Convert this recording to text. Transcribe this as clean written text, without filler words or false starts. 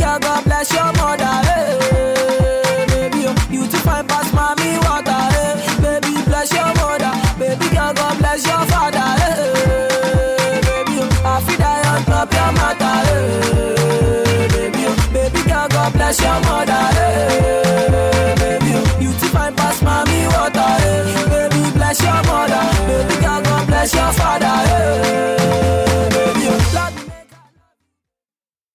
girl, God bless your mother. Hey, baby, you too fine pass mommy water. Hey, baby, bless your mother. Baby girl, God bless your father. Hey, baby, I feel die on top your mother. Hey, baby girl, God bless your mother. Hey, baby, you too fine pass mommy water. Hey, baby, bless your mother. Baby girl, God bless your father. Hey.